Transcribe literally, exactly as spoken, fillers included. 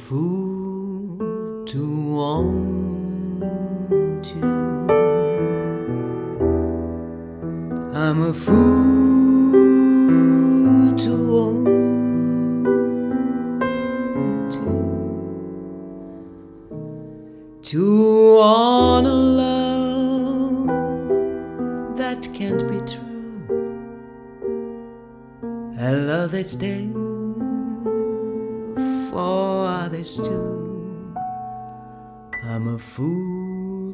fool to want you. I'm a fool to want you. To want a love that can't be true, a love that's there for others too. I'm a fool